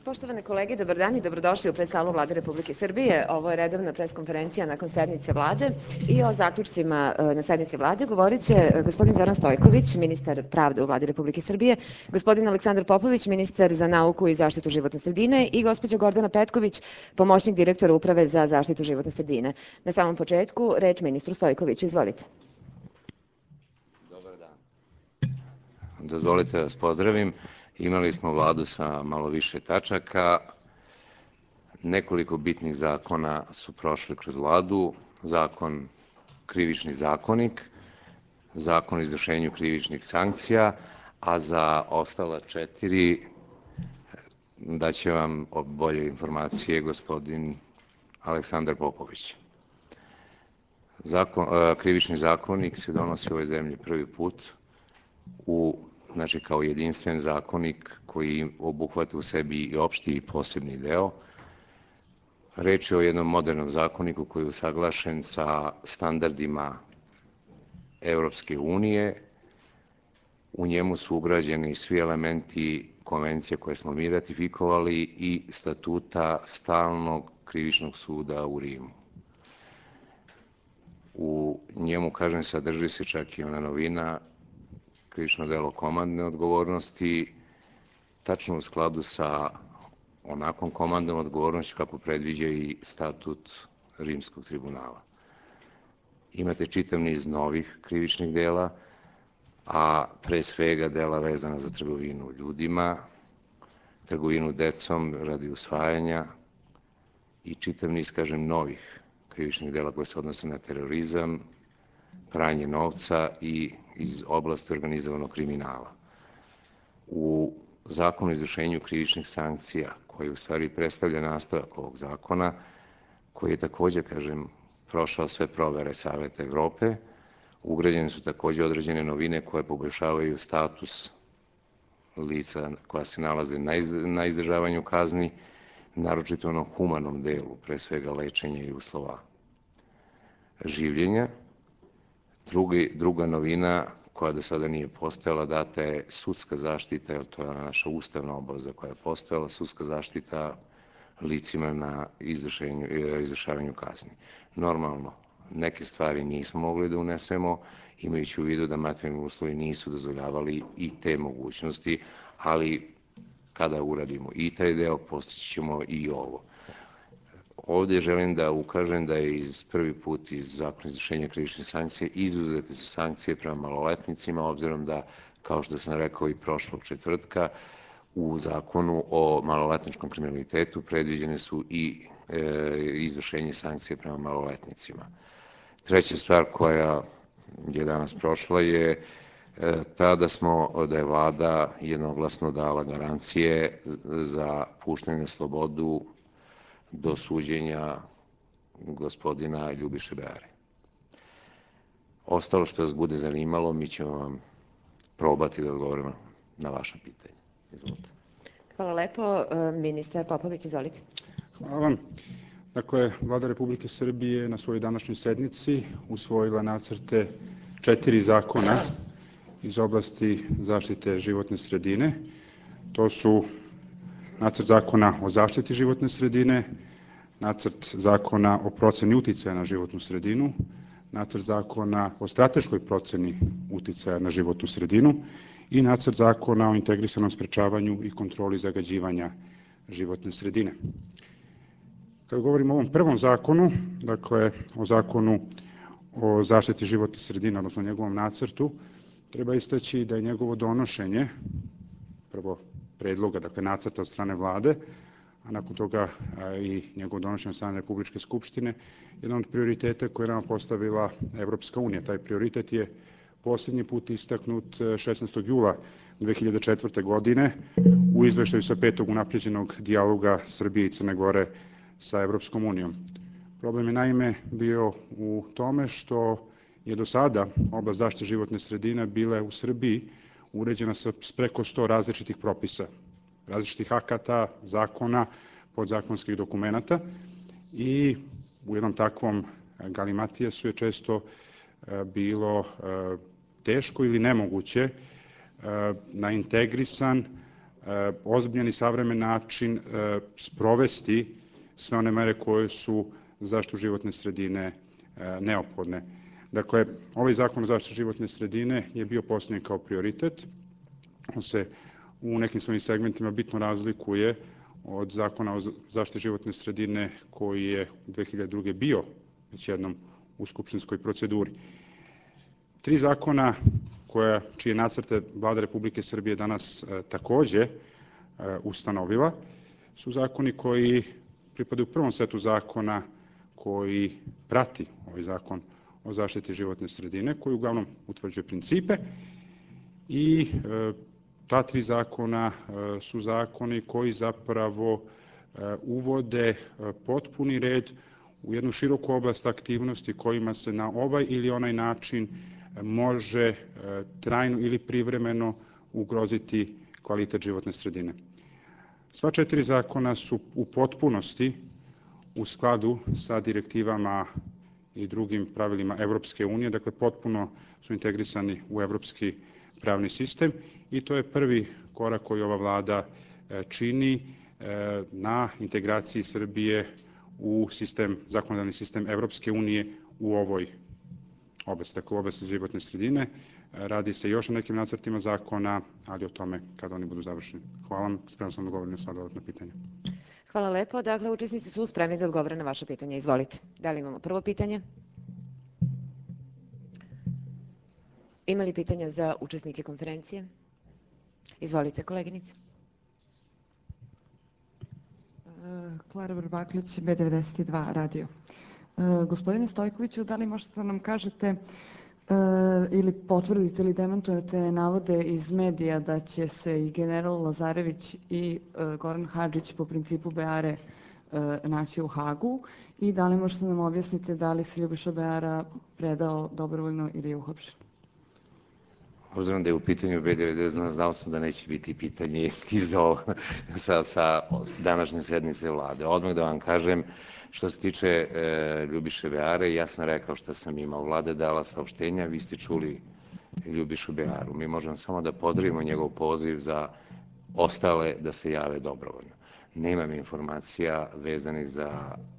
Poštovane kolege, dobar dan i dobrodošli u pres-salu Vlade Republike Srbije. Ovo je redovna pres-konferencija nakon sednice Vlade i o zaključcima na sednici Vlade govorit će gospodin Zoran Stojković, ministar pravde u Vladi Republike Srbije, gospodin Aleksandar Popović, ministar za nauku i zaštitu životne sredine i gospođa Gordana Petković, pomoćnik direktora Uprave za zaštitu životne sredine. Na samom početku, reč ministru Stojkoviću. Izvolite. Dobar dan. Dozvolite da vas pozdravim. Imali smo Vladu sa malo više tačaka. Nekoliko bitnih zakona su prošli kroz Vladu. Krivični zakonik, Zakon o izvršenju krivičnih sankcija, a za ostala 4 daće vam bolje informacije gospodin Aleksandar Popović. Krivični zakonik se donosi u ovoj zemlji prvi put kao jedinstven zakonik koji obuhvata u sebi i opšti i posebni deo. Reč je o jednom modernom zakoniku koji je usaglašen sa standardima Evropske unije. U njemu su ugrađeni svi elementi konvencije koje smo mi ratifikovali i statuta Stalnog krivičnog suda u Rimu. U njemu, kažem, sadrži se čak i ona novina, krivično delo komandne odgovornosti, tačno u skladu sa onakvom komandnom odgovornošću kako predviđa i statut Rimskog tribunala. Imate čitav niz novih krivičnih dela, a pre svega dela vezana za trgovinu ljudima, trgovinu decom radi usvajanja i čitav niz, kažem, novih krivičnih dela koje se odnose na terorizam, pranje novca i iz oblasti organizovanog kriminala. U Zakonu o izvršenju krivičnih sankcija, koji u stvari predstavlja nastavak ovog zakona, koji je takođe, kažem, prošao sve provere Saveta Evrope, ugrađene su takođe određene novine koje poboljšavaju status lica koja se nalaze na izdržavanju kazni, naročito onom humanom delu, pre svega lečenja i uslova življenja. Druga novina koja do sada nije postojala, data je sudska zaštita, jer to je naša ustavna obaveza koja je postojala, sudska zaštita licima na izvršavanju kazni. Normalno, neke stvari nismo mogli da unesemo, imajući u vidu da materijalni uslovi nisu dozvoljavali i te mogućnosti, ali kada uradimo i taj deo, postići ćemo i ovo. Ovde želim da ukažem da je prvi put iz Zakona izvršenja krivičnih sankcija izuzete su sankcije prema maloletnicima, obzirom da, kao što sam rekao i prošlog četvrtka, u Zakonu o maloletničkom kriminalitetu predviđene su i izvršenje sankcije prema maloletnicima. Treća stvar koja je danas prošla je ta da je Vlada jednoglasno dala garancije za puštanje na slobodu do suđenja gospodina Ljubiše Beare. Ostalo što vas bude zanimalo, mi ćemo vam probati da odgovorimo na vaše pitanje. Izvolite. Hvala lepo. Ministar Popović, izvolite. Hvala vam. Dakle, Vlada Republike Srbije na svojoj današnjoj sednici usvojila nacrte 4 zakona iz oblasti zaštite životne sredine. To su Nacrt zakona o zaštiti životne sredine, Nacrt zakona o proceni uticaja na životnu sredinu, Nacrt zakona o strateškoj proceni uticaja na životnu sredinu i Nacrt zakona o integrisanom sprečavanju i kontroli zagađivanja životne sredine. Kad govorimo o ovom prvom zakonu, dakle o Zakonu o zaštiti životne sredine, odnosno njegovom nacrtu, treba istaći da je njegovo donošenje, prvo predloga, dakle nacrta od strane Vlade, a nakon toga i njegovo donošenje od strane Republičke skupštine, jedan od prioriteta koje je nama postavila Evropska unija. Taj prioritet je poslednji put istaknut 16. jula 2004. godine u izveštaju sa 5. unapređenog dijaloga Srbije i Crne Gore sa Evropskom unijom. Problem je naime bio u tome što je do sada oblast zaštite životne sredine bila u Srbiji uređena sa preko 100 različitih propisa, različitih akata, zakona, podzakonskih dokumenata i u jednom takvom galimatijasu je često bilo teško ili nemoguće na integrisan ozbiljan i savremen način sprovesti sve one mere koje su za zaštitu životne sredine neophodne. Dakle, ovaj zakon o zaštiti životne sredine je bio postavljen kao prioritet. On se u nekim svojim segmentima bitno razlikuje od zakona o zaštiti životne sredine koji je 2002. bio već jednom u skupštinskoj proceduri. 3 zakona čije nacrte Vlada Republike Srbije danas takođe ustanovila su zakoni koji pripadaju prvom setu zakona koji prati ovaj zakon o zaštiti životne sredine, koji uglavnom utvrđuje principe i ta 3 zakona su zakoni koji zapravo uvode potpuni red u jednu široku oblast aktivnosti kojima se na ovaj ili onaj način može trajno ili privremeno ugroziti kvalitet životne sredine. Sva 4 zakona su u potpunosti u skladu sa direktivama i drugim pravilima Evropske unije, dakle potpuno su integrisani u evropski pravni sistem i to je prvi korak koji ova Vlada čini na integraciji Srbije u zakonodavni sistem Evropske unije u ovoj oblasti, dakle u oblasti životne sredine. Radi se još o nekim nacrtima zakona, ali o tome kada oni budu završeni. Hvala vam, spreman sam da odgovorim na sva dodatna pitanja. Hvala lepo. Dakle, učesnici su spremni da odgovore na vaše pitanje. Izvolite. Da li imamo prvo pitanje? Ima li pitanja za učesnike konferencije? Izvolite, koleginice. Klara Vrbaklić, B92 radio. Gospodine Stojkoviću, da li možete da nam kažete ili potvrdite ili demantujete navode iz medija da će se i general Lazarević i Goran Hadžić po principu Beare naći u Hagu i da li možete nam objasniti da li se Ljubiša Beara predao dobrovoljno ili je uhapšen? Obzirom da je u pitanju B92, znao sam da neće biti pitanje sa današnje sednice vlade. Odmah da vam kažem, što se tiče Ljubiše Beare, ja sam rekao što sam imao. Vlada dala saopštenja, vi ste čuli Ljubišu Bearu. Mi možemo samo da pozdravimo njegov poziv za ostale da se jave dobrovoljno. Nemam informacija vezanih za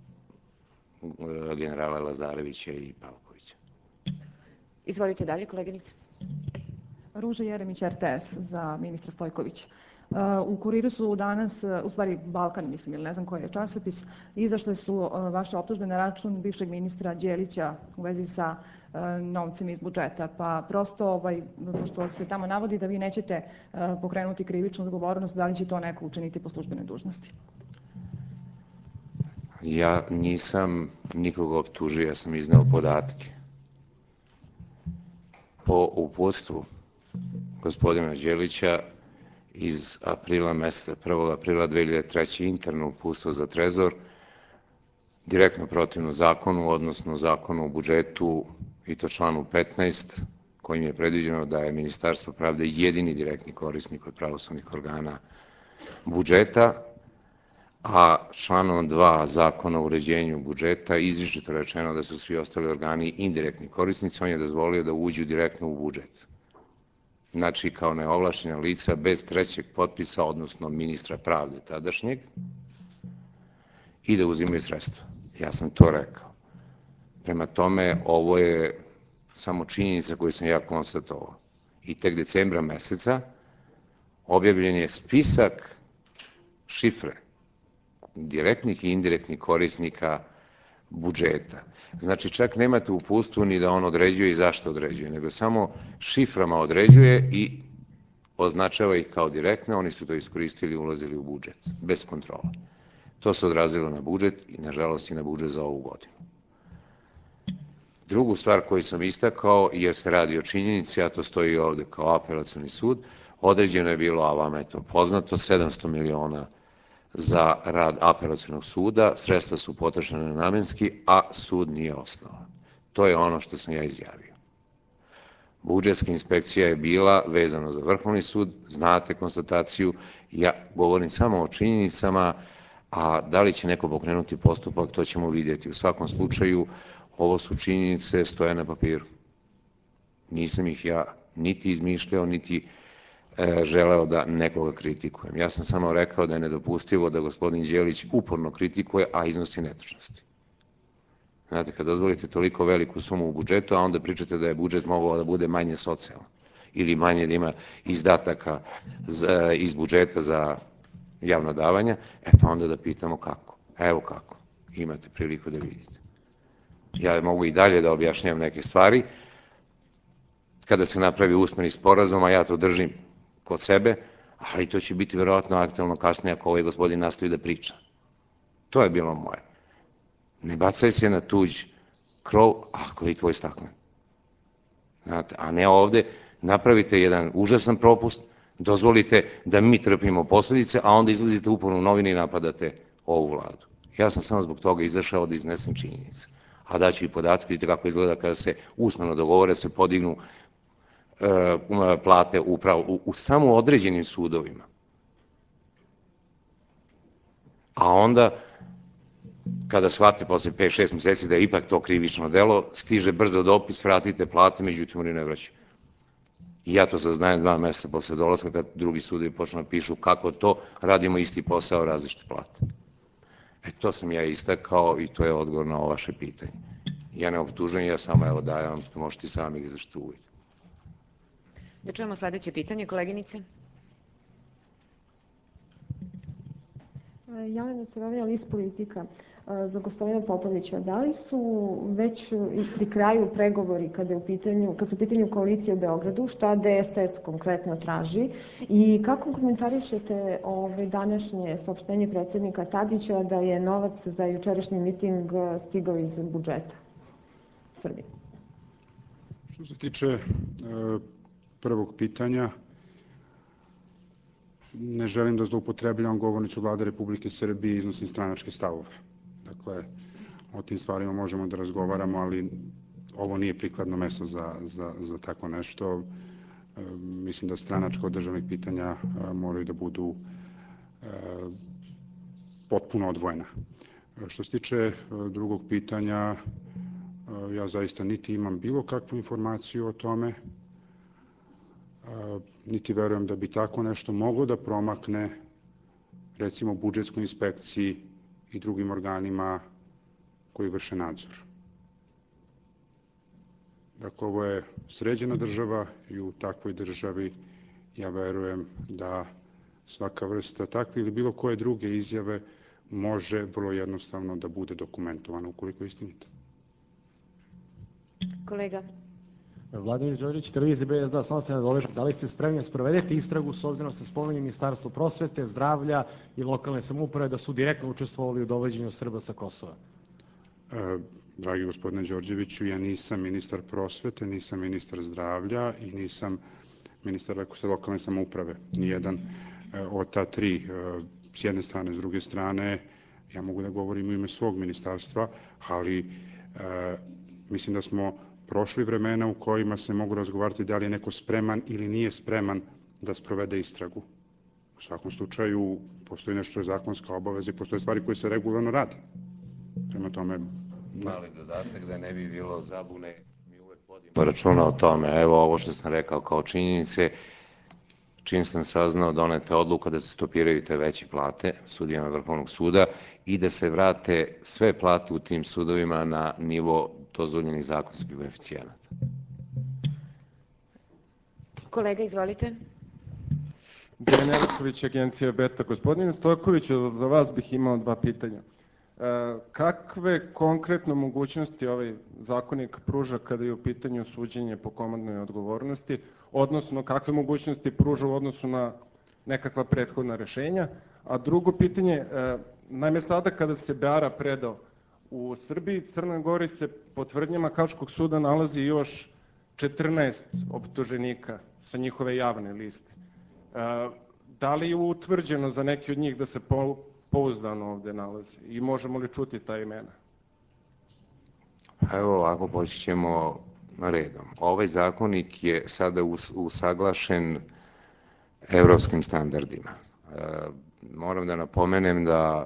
generala Lazarevića i Pavkovića. Izvolite dalje, koleginice. Ruža Jeremić, RTS, za ministra Stojkovića. U Kuriru su danas, u stvari Balkan mislim, ili ne znam koji je časopis, izašle su vaše optužbe na račun bivšeg ministra Đelića u vezi sa novcem iz budžeta. Pa prosto, pošto se tamo navodi da vi nećete pokrenuti krivičnu odgovornost, da li će to neko učiniti po službenoj dužnosti? Ja nisam nikoga optužio, ja sam izneo podatke. Po uputstvu gospodina Đelića iz aprila meseca, 1. aprila 2003. interno uputstvo za Trezor, direktno protivno zakonu, odnosno zakonu o budžetu i to članu 15, kojim je predviđeno da je Ministarstvo pravde jedini direktni korisnik od pravosudnih organa budžeta, a članom 2 zakona o uređenju budžeta izričito rečeno da su svi ostali organi indirektni korisnici, on je dozvolio da uđu direktno u budžet. Znači, kao neovlašćena lica bez trećeg potpisa, odnosno ministra pravde tadašnjeg, i da uzimaju sredstva. Ja sam to rekao. Prema tome, ovo je samo činjenica koju sam ja konstatovao. I tek decembra meseca objavljen je spisak šifre direktnih i indirektnih korisnika budžeta. Znači, čak nemate uputstvo ni da on određuje i zašto određuje, nego samo šiframa određuje i označava ih kao direktne, oni su to iskoristili i ulazili u budžet, bez kontrola. To se odrazilo na budžet i, nažalost, i na budžet za ovu godinu. Drugu stvar koju sam istakao, jer se radi o činjenici, a to stoji ovde kao apelacioni sud, određeno je bilo, a vama je to poznato, 700 miliona za rad apelacionog suda, sredstva su potrošena namenski, a sud nije osnovan. To je ono što sam ja izjavio. Budžetska inspekcija je bila vezana za Vrhovni sud, znate konstataciju, ja govorim samo o činjenicama, a da li će neko pokrenuti postupak, to ćemo vidjeti. U svakom slučaju, ovo su činjenice, stoje na papiru. Nisam ih ja niti izmišljao, niti želeo da nekoga kritikujem. Ja sam samo rekao da je nedopustivo da gospodin Đelić uporno kritikuje, a iznosi netačnosti. Znate, kad dozvolite toliko veliku sumu u budžetu, a onda pričate da je budžet mogao da bude manje socijalan ili manje da ima izdataka iz budžeta za javna davanja, pa onda da pitamo kako. Evo kako. Imate priliku da vidite. Ja mogu i dalje da objašnjam neke stvari. Kada se napravi usmeni sporazum, a ja to držim kod sebe, ali to će biti verovatno aktualno kasnije ako ovaj gospodin nastavi da priča. To je bilo moje. Ne bacaj se na tuđ krov, ako je i tvoj staklen. Znate, a ne ovde napravite jedan užasan propust, dozvolite da mi trpimo posledice, a onda izlazite uporno u novine i napadate ovu vladu. Ja sam samo zbog toga izašao da iznesem činjenice. A daću i podatke, vidite kako izgleda kada se usmeno dogovore, se podignu plate u samo određenim sudovima. A onda, kada shvate posle 5-6 meseci da je ipak to krivično delo, stiže brzo dopis, vratite plate, međutim oni ne vraćaju. I ja to saznajem 2 meseca posle dolaska, kad drugi sudovi počnu da pišu kako to, radimo isti posao, različite plate. To sam ja istakao i to je odgovor na ovo vaše pitanje. Ja ne optužujem, ja samo evo dajem vam, možete i sami izvršiti uvid. Da čujemo sledeće pitanje, koleginice. Jelena Crvenjal iz Politika. Za gospodina Popovića, da li su već pri kraju pregovori kad su u pitanju koalicije u Beogradu, šta DSS konkretno traži i kako komentarišete današnje saopštenje predsednika Tadića da je novac za jučerašnji miting stigao iz budžeta Srbije? Što se tiče prvog pitanja, ne želim da zloupotrebljavam govornicu Vlade Republike Srbije i iznosim stranačke stavove. Dakle, o tim stvarima možemo da razgovaramo, ali ovo nije prikladno mesto za tako nešto. Mislim da stranačka od državnih pitanja moraju da budu potpuno odvojena. Što se tiče drugog pitanja, ja zaista niti imam bilo kakvu informaciju o tome, niti verujem da bi tako nešto moglo da promakne, recimo, budžetskoj inspekciji i drugim organima koji vrše nadzor. Dakle, ovo je sređena država i u takvoj državi ja verujem da svaka vrsta takve ili bilo koje druge izjave može vrlo jednostavno da bude dokumentovana ukoliko je istinita. Kolega. Vladimir Đorđević, televizija B92, samo se nadovežem. Da li ste spremni da sprovedete istragu s obzirom se spominje Ministarstvo prosvete, zdravlja i lokalne samouprave da su direktno učestvovali u dovođenju Srba sa Kosova? Dragi gospodine Đorđeviću, ja nisam ministar prosvete, nisam ministar zdravlja i nisam ministar lokalne samouprave. Nijedan od ta tri, s jedne strane, s druge strane, ja mogu da govorim u ime svog ministarstva, ali mislim da smo prošli vremena u kojima se mogu razgovarati da li je neko spreman ili nije spreman da sprovede istragu. U svakom slučaju, postoji nešto što je zakonska obaveza i postoje stvari koje se regularno rade. Prema tome... Mali dodatak da ne bi bilo zabune, mi uvek vodimo računa o tome. Evo ovo što sam rekao kao činjenice, čim sam saznao doneta odluka da se stopiraju te veće plate sudijama Vrhovnog suda i da se vrate sve plate u tim sudovima na nivo dozvoljenih zakonskih koeficijenata. Kolega, izvolite. Dejan Elković, agencija Beta. Gospodine Stojkoviću, za vas bih imao 2 pitanja. Kakve konkretno mogućnosti ovaj zakonik pruža kada je u pitanju suđenje po komandnoj odgovornosti, odnosno kakve mogućnosti pruža u odnosu na nekakva prethodna rešenja? A drugo pitanje, naime sada kada se Beara predao u Srbiji, Crnoj Gori se po tvrdnjama Haškog suda nalazi još 14 optuženika sa njihove javne liste. Da li je utvrđeno za neki od njih da se pouzdano ovde nalaze i možemo li čuti ta imena? Evo ovako, počet ćemo redom. Ovaj zakonik je sada usaglašen evropskim standardima. Moram da napomenem da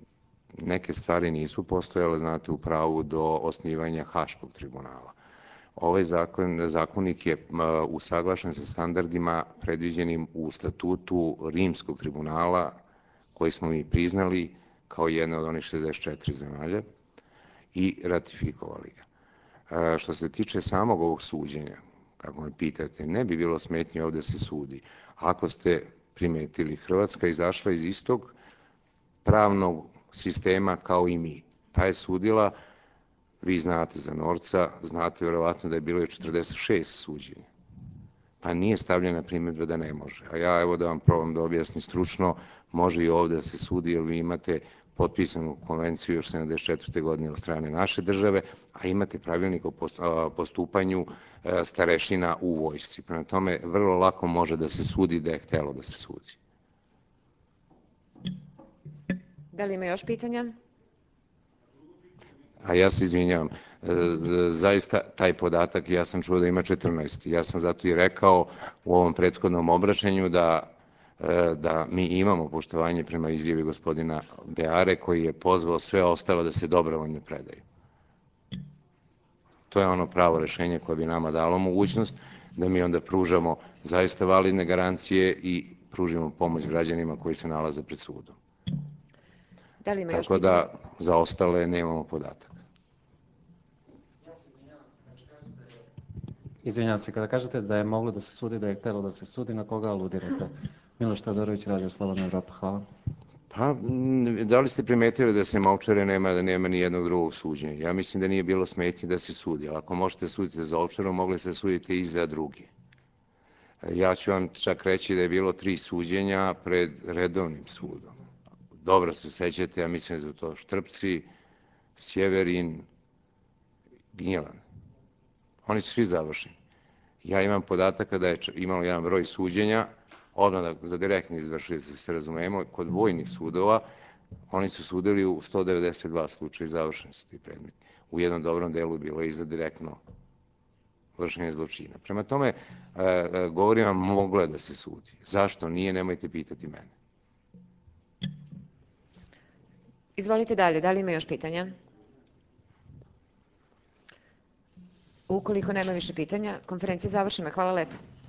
neke stvari nisu postojale, znate, u pravu do osnivanja Haškog tribunala. Ovaj zakonik je usaglašen sa standardima predviđenim u statutu Rimskog tribunala, koji smo mi priznali kao jedna od onih 64 zemalja i ratifikovali ga. Što se tiče samog ovog suđenja, kako me pitate, ne bi bilo smetnje ovde se sudi. Ako ste primetili, Hrvatska je izašla iz istog pravnog sistema kao i mi, pa je sudila. Vi znate za Norca, znate verovatno da je bilo i 46 suđenja. Pa nije stavljena primjedba da ne može. A ja, evo da vam probam da objasnim stručno, može i ovde da se sudi, jer vi imate potpisanu konvenciju još 74. godine od strane naše države, a imate pravilnik o postupanju starešina u vojsci. Prema tome, vrlo lako može da se sudi da je htelo da se sudi. Da li ima još pitanja? A ja se izvinjavam, zaista taj podatak, ja sam čuo da ima 14. Ja sam zato i rekao u ovom prethodnom obraćanju da mi imamo poštovanje prema izjavi gospodina Beare, koji je pozvao sve ostalo da se dobrovoljno predaju. To je ono pravo rešenje koje bi nama dalo mogućnost da mi onda pružamo zaista validne garancije i pružimo pomoć građanima koji se nalaze pred sudom. Da li ima još Tako pitanja? da za ostale nemamo podatak. Izvinjavam se, kada kažete da je moglo da se sudi, da je htelo da se sudi, na koga aludirate? Miloš Todorović, Radio Slobodna Evropa, hvala. Pa, da li ste primetili da se Ovčare nema ni jednog drugog suđenja? Ja mislim da nije bilo smetnje da se sudi. Ako možete suditi za Ovčaru, mogli ste suditi i za drugi. Ja ću vam čak reći da je bilo 3 suđenja pred redovnim sudom. Dobro se sećate, ja mislim da su to Štrpci, Sjeverin, Gnjilan. Oni su svi završeni. Ja imam podataka da je imalo jedan broj suđenja, odmah za direktni izvršioce se razumemo, kod vojnih sudova, oni su sudili u 192 slučaja i završeni su ti predmeti. U jednom dobrom delu bilo i za direktno vršenje zločina. Prema tome, govorim vam, moglo je da se sudi. Zašto nije, nemojte pitati mene. Izvolite dalje, da li ima još pitanja? Ukoliko nema više pitanja, konferencija je završena. Hvala lepo.